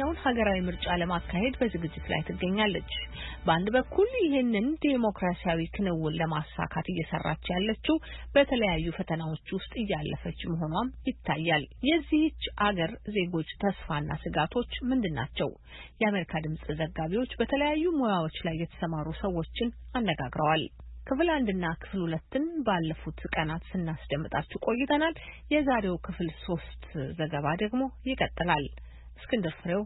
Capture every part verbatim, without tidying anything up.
ሁለተኛውን ሀገራዊ ምርጫ ለማካሄድ በዝግጅት ላይ ትገኛለች። በአንድ በኩል ይህንን ዲሞክራሲያዊ ክንውን ለማሳካት እየሰራች ያለችው በተለያዩ ፈተናዎች ውስጥ እያለፈች መሆኗም ይታያል። የዚህች አገር ዜጎች ተስፋና ስጋቶች ምንድናቸው? የአሜሪካ ድምጽ ዘጋቢዎች በተለያዩ ሙያዎች ላይ የተሰማሩ ሰዎችን አነጋግረዋል። ክፍል አንድና ክፍል ሁለትን ባለፉት ቀናት ስናስደምጣችሁ ቆይተናል። የዛሬው ክፍል ሶስት ዘገባ ደግሞ ይቀጥላል። እስክንድር ፍሬው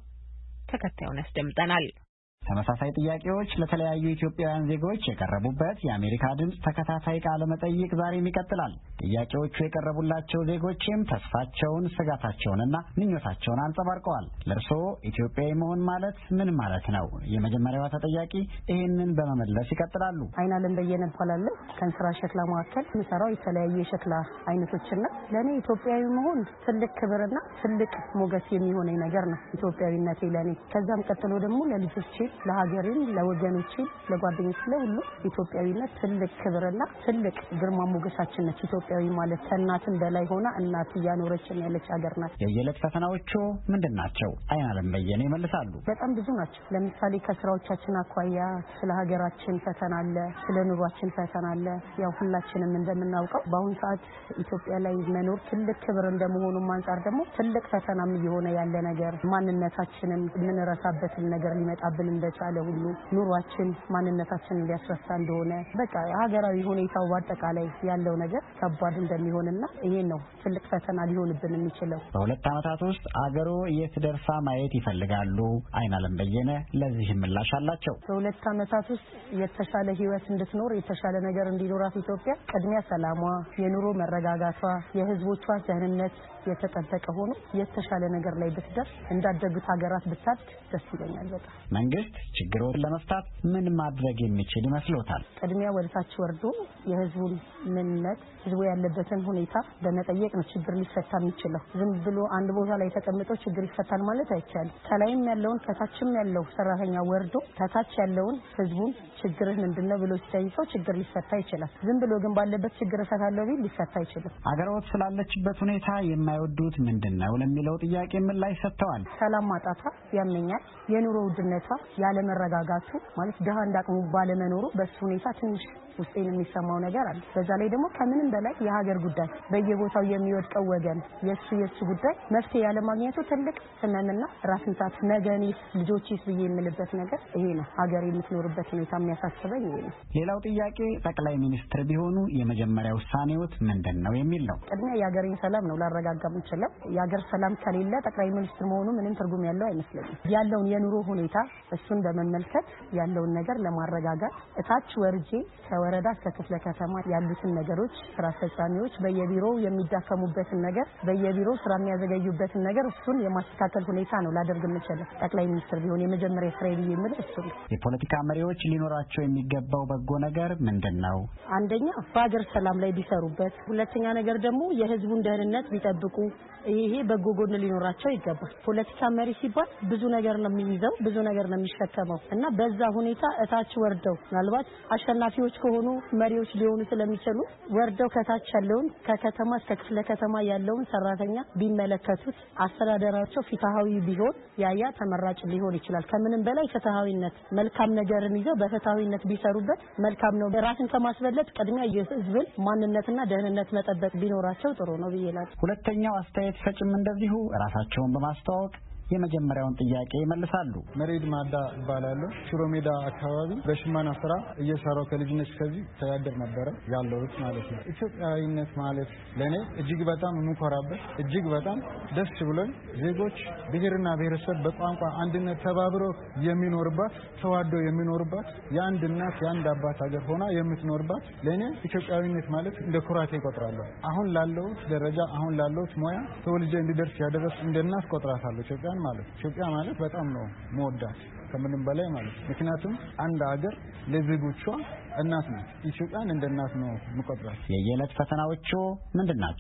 ተከታዩን ያስደምጠናል። ተመሳሳይ ጥያቄዎች ለተለያዩ ኢትዮጵያውያን ዜጎች የቀረቡበት የአሜሪካ ድምጽ ተከታታይ ቃለ መጠይቅ ዛሬም ይቀጥላል። ጥያቄዎቹ የቀረቡላቸው ዜጎችም ተስፋቸውን፣ ስጋታቸውንና ምኞታቸውን አንጸባርቀዋል። ለእርስዎ ኢትዮጵያዊ መሆን ማለት ምን ማለት ነው? የመጀመሪያዋ ተጠያቂ ይህንን በመመለስ ይቀጥላሉ። አይናለም በየነ እባላለሁ። ከእንስራ ሸክላ ማዕከል የምሰራው የተለያዩ የሸክላ አይነቶችና ለእኔ ኢትዮጵያዊ መሆን ትልቅ ክብርና ትልቅ ሞገስ የሚሆነኝ ነገር ነው ኢትዮጵያዊነቴ ለእኔ። ከዛም ቀጥሎ ደግሞ ለልጆቼ፣ ለሀገሬም፣ ለወገኖቼ፣ ለጓደኞቼ ለሁሉ ኢትዮጵያዊነት ትልቅ ክብርና ትልቅ ግርማ ሞገሳችን ነች። ኢትዮጵያዊ ማለት ከእናትም በላይ ሆና እናት እያኖረችን ያለች ሀገር ናት። የየዕለት ፈተናዎቹ ምንድን ናቸው? አይናለም በየነ ይመልሳሉ። በጣም ብዙ ናቸው። ለምሳሌ ከስራዎቻችን አኳያ ስለ ሀገራችን ፈተና አለ፣ ስለ ኑሯችን ፈተና አለ። ያው ሁላችንም እንደምናውቀው በአሁኑ ሰዓት ኢትዮጵያ ላይ መኖር ትልቅ ክብር እንደመሆኑ አንጻር ደግሞ ትልቅ ፈተናም እየሆነ ያለ ነገር ማንነታችንን የምንረሳበትን ነገር ሊመጣብን እንደቻለ ሁሉ ኑሯችን ማንነታችንን ሊያስረሳ እንደሆነ በቃ ሀገራዊ ሁኔታው በአጠቃላይ ያለው ነገር ከባድ እንደሚሆንና ይሄ ነው ትልቅ ፈተና ሊሆንብን የሚችለው። በሁለት ዓመታት ውስጥ አገሮ የት ደርሳ ማየት ይፈልጋሉ? አይናለም በየነ ለዚህ ምላሽ አላቸው። በሁለት ዓመታት ውስጥ የተሻለ ህይወት እንድትኖር የተሻለ ነገር እንዲኖራት ኢትዮጵያ ቅድሚያ ሰላሟ፣ የኑሮ መረጋጋቷ፣ የህዝቦቿ ደህንነት የተጠበቀ ሆኖ የተሻለ ነገር ላይ ብትደርስ እንዳደጉት ሀገራት ብታድግ ደስ ይለኛል በጣም። መንግስት ችግሮችን ለመፍታት ምን ማድረግ የሚችል ይመስሎታል? ቅድሚያ ወደታች ወርዶ የህዝቡን ምንነት፣ ህዝቡ ያለበትን ሁኔታ በመጠየቅ ነው ችግር ሊፈታ የሚችለው። ዝም ብሎ አንድ ቦታ ላይ ተቀምጦ ችግር ይፈታል ማለት አይቻልም። ከላይም ያለውን ከታችም ያለው ሰራተኛ ወርዶ ከታች ያለውን ህዝቡን ችግርህ ምንድነው ብሎ ሲጠይቀው ችግር ሊፈታ ይችላል። ዝም ብሎ ግን ባለበት ችግር እፈታለሁ ቢል ሊፈታ አይችልም። አገሮት ስላለችበት ሁኔታ የማይወዱት ምንድነው ለሚለው ጥያቄ ምላሽ ሰጥተዋል። ሰላም ማጣቷ ያመኛል። የኑሮ ውድነቷ፣ ያለ መረጋጋቱ ማለት ድሃ እንዳቅሙ ባለመኖሩ በሱ ሁኔታ ትንሽ ውስጤን የሚሰማው ነገር አለ። በዛ ላይ ደግሞ ከምንም በላይ የሀገር ጉዳይ በየቦታው የሚወድቀው ወገን የሱ የሱ ጉዳይ መፍትሄ ያለ ማግኘቱ ትልቅ ህመምና ራስ ምታት ነገኔስ ልጆቼስ ብዬ የምልበት ነገር ይሄ ነው። ሀገር የምትኖርበት ሁኔታ የሚያሳስበኝ ይሄ ነው። ሌላው ጥያቄ ጠቅላይ ሚኒስትር ቢሆኑ የመጀመሪያ ውሳኔዎት ምንድነው የሚል ነው። ቅድሚያ የሀገሬን ሰላም ነው ላረጋጋ የምችለው። የሀገር ሰላም ከሌለ ጠቅላይ ሚኒስትር መሆኑ ምንም ትርጉም ያለው አይመስለኝም። ያለውን የኑሮ ሁኔታ እሱን በመመልከት ያለውን ነገር ለማረጋጋት እታች ወርጄ ከወረዳ እስከ ክፍለ ከተማ ያሉትን ነገሮች ስራ አስፈጻሚዎች በየቢሮው የሚዳከሙበትን ነገር በየቢሮው ስራ የሚያዘገዩበትን ነገር እሱን የማስተካከል ሁኔታ ነው ላደርግ የምችለው። ጠቅላይ ሚኒስትር ቢሆን የመጀመሪያ ስራ ይብዬ የምል እሱ ነው። የፖለቲካ መሪዎች ሊኖራቸው የሚገባው በጎ ነገር ምንድነው? አንደኛ በሀገር ሰላም ላይ ቢሰሩበት፣ ሁለተኛ ነገር ደግሞ የህዝቡን ደህንነት ቢጠብቁ። ይሄ በጎ ጎን ሊኖራቸው ይገባል። ፖለቲካ መሪ ሲባል ብዙ ነገር ነው የሚይዘው፣ ብዙ ነገር ነው የሚሸከመው እና በዛ ሁኔታ እታች ወርደው ምናልባት አሸናፊዎች ከሆኑ መሪዎች ሊሆኑ ስለሚችሉ ወርደው ከታች ያለውን ከከተማ እስከ ክፍለ ከተማ ያለውን ሰራተኛ ቢመለከቱት፣ አስተዳደራቸው ፍትሃዊ ቢሆን ያያ ተመራጭ ሊሆን ይችላል። ከምንም በላይ ፍትሃዊነት መልካም ነገርን ይዘው በፍትሃዊነት ቢሰሩበት መልካም ነው። ራስን ከማስበለጥ ቅድሚያ የህዝብን ማንነትና ደህንነት መጠበቅ ቢኖራቸው ጥሩ ነው ብዬላል። ሁለተኛው አስተያየት ሰጭም እንደዚሁ ራሳቸውን በማስተዋወቅ የመጀመሪያውን ጥያቄ ይመልሳሉ። መሬድ ማዳ ይባላል። ሽሮ ሜዳ አካባቢ በሽማና ስራ እየሰራው ከልጅነት እስከዚህ ተያደር ነበረ ያለውት ማለት ነው። ኢትዮጵያዊነት ማለት ለኔ እጅግ በጣም የምኮራበት እጅግ በጣም ደስ ብሎኝ ዜጎች ብሔርና ብሔረሰብ በቋንቋ አንድነት ተባብሮ የሚኖርባት ተዋዶ የሚኖርባት የአንድ እናት የአንድ አባት ሀገር ሆና የምትኖርባት ለኔ ኢትዮጵያዊነት ማለት እንደ ኩራት ይቆጥራለሁ። አሁን ላለውት ደረጃ አሁን ላለውት ሞያ ተወልጄ እንዲደርስ ያደረስ እንደ እናት ቆጥራታለሁ ኢትዮጵያ ማለት ኢትዮጵያ ማለት በጣም ነው መወዳት ከምንም በላይ ማለት ምክንያቱም አንድ ሀገር ለዜጎቿ እናት ናት። ኢትዮጵያን እንደ እናት ነው መቆጥራት። የየዕለት ፈተናዎቹ ምንድናቸው?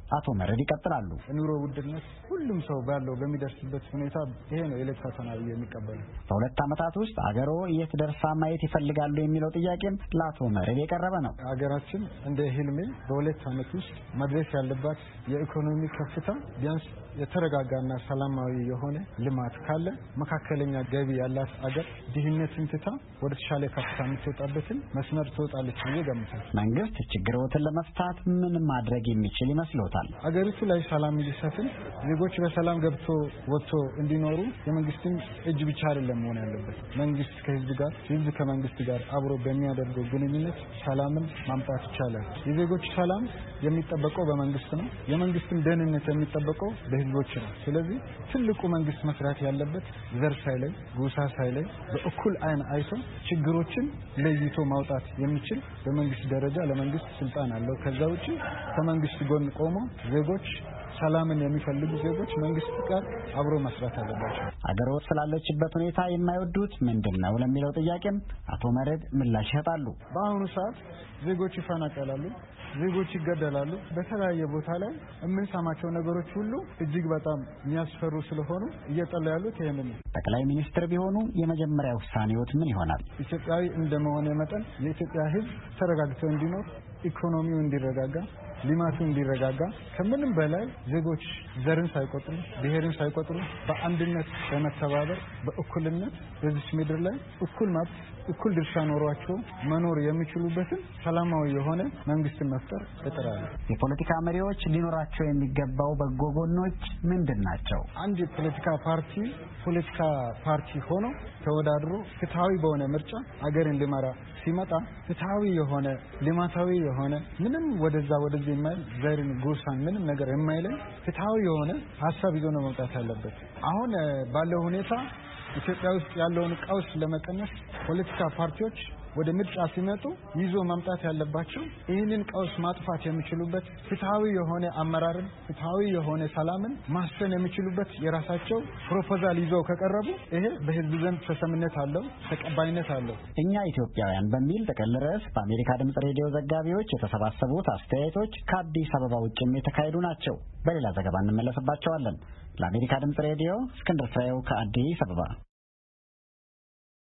አቶ መረድ ይቀጥላሉ። ኑሮ ውድነት ሁሉም ሰው ባለው በሚደርስበት ሁኔታ ይሄ ነው የዕለት ፈተና ብዬ የሚቀበለው። በሁለት ዓመታት ውስጥ አገሮ የት ደርሳ ማየት ይፈልጋሉ የሚለው ጥያቄም ለአቶ መረድ የቀረበ ነው። አገራችን እንደ ህልሜ በሁለት ዓመት ውስጥ መድረስ ያለባት የኢኮኖሚ ከፍታ ቢያንስ የተረጋጋና ሰላማዊ የሆነ ልማት ካለ መካከለኛ ገቢ ያላት አገር ድህነትን ትታ ወደ ተሻለ ከፍታ የምትወጣበትን መስመር ትወጣለች ብዬ ገምታለሁ። መንግስት ችግሮችን ለመፍታት ምን ማድረግ የሚችል ይመስሎታል? አገሪቱ ላይ ሰላም እንዲሰፍን ዜጎች በሰላም ገብቶ ወጥቶ እንዲኖሩ የመንግስትን እጅ ብቻ አይደለም መሆን ያለበት። መንግስት ከህዝብ ጋር፣ ህዝብ ከመንግስት ጋር አብሮ በሚያደርገው ግንኙነት ሰላምን ማምጣት ይቻላል። የዜጎች ሰላም የሚጠበቀው በመንግስት ነው። የመንግስትን ደህንነት የሚጠበቀው በህዝቦች ነው። ስለዚህ ትልቁ መንግስት መስራት ያለበት ዘር ሳይለይ ጎሳ ሳይለይ በእኩል አይን አይቶ ችግሮችን ለይቶ ማውጣት የሚችል በመንግስት ደረጃ ለመንግስት ስልጣን አለው። ከዛ ውጪ ከመንግስት ጎን ቆሞ ዜጎች ሰላምን የሚፈልጉ ዜጎች መንግስት ጋር አብሮ መስራት አለባቸው። አገር ወጥ ስላለችበት ሁኔታ የማይወዱት ምንድነው ለሚለው ጥያቄም አቶ መረድ ምላሽ ይሰጣሉ። በአሁኑ ሰዓት ዜጎች ይፈናቀላሉ፣ ዜጎች ይገደላሉ። በተለያየ ቦታ ላይ የምንሰማቸው ነገሮች ሁሉ እጅግ በጣም የሚያስፈሩ ስለሆኑ እየጠሉ ያሉት ይሄንን ነው። ጠቅላይ ሚኒስትር ቢሆኑ የመጀመሪያ ውሳኔዎት ምን ይሆናል? ኢትዮጵያዊ እንደመሆነ መጠን የኢትዮጵያ ሕዝብ ተረጋግቶ እንዲኖር፣ ኢኮኖሚው እንዲረጋጋ፣ ልማቱ እንዲረጋጋ ከምንም በላይ ዜጎች ዘርን ሳይቆጥሩ ብሔርን ሳይቆጥሩ በአንድነት በመተባበር በእኩልነት በዚህ ምድር ላይ እኩል መብት እኩል ድርሻ ኖሯቸው መኖር የሚችሉበትን ሰላማዊ የሆነ መንግስትን መፍጠር እጥራለሁ። የፖለቲካ መሪዎች ሊኖራቸው የሚገባው በጎ ጎኖች ምንድን ናቸው? አንድ የፖለቲካ ፓርቲ ፖለቲካ ፓርቲ ሆኖ ተወዳድሮ ፍትሃዊ በሆነ ምርጫ አገርን ሊመራ ሲመጣ ፍትሃዊ የሆነ ልማታዊ የሆነ ምንም ወደዛ ወደዚህ የማይል ዘርን ጎሳን ምንም ነገር የማይለይ ፍትሃዊ የሆነ ሀሳብ ይዞ ነው መውጣት ያለበት። አሁን ባለው ሁኔታ ኢትዮጵያ ውስጥ ያለውን ቀውስ ለመቀነስ ፖለቲካ ፓርቲዎች ወደ ምርጫ ሲመጡ ይዞ ማምጣት ያለባቸው ይህንን ቀውስ ማጥፋት የሚችሉበት ፍትሃዊ የሆነ አመራርን ፍትሃዊ የሆነ ሰላምን ማስፈን የሚችሉበት የራሳቸው ፕሮፖዛል ይዘው ከቀረቡ ይሄ በህዝብ ዘንድ ተሰምነት አለው፣ ተቀባይነት አለው። እኛ ኢትዮጵያውያን በሚል ጥቅል ርዕስ በአሜሪካ ድምጽ ሬዲዮ ዘጋቢዎች የተሰባሰቡት አስተያየቶች ከአዲስ አበባ ውጭም የተካሄዱ ናቸው። በሌላ ዘገባ እንመለስባቸዋለን። ለአሜሪካ ድምጽ ሬዲዮ እስክንድር ፍሬው ከአዲስ አበባ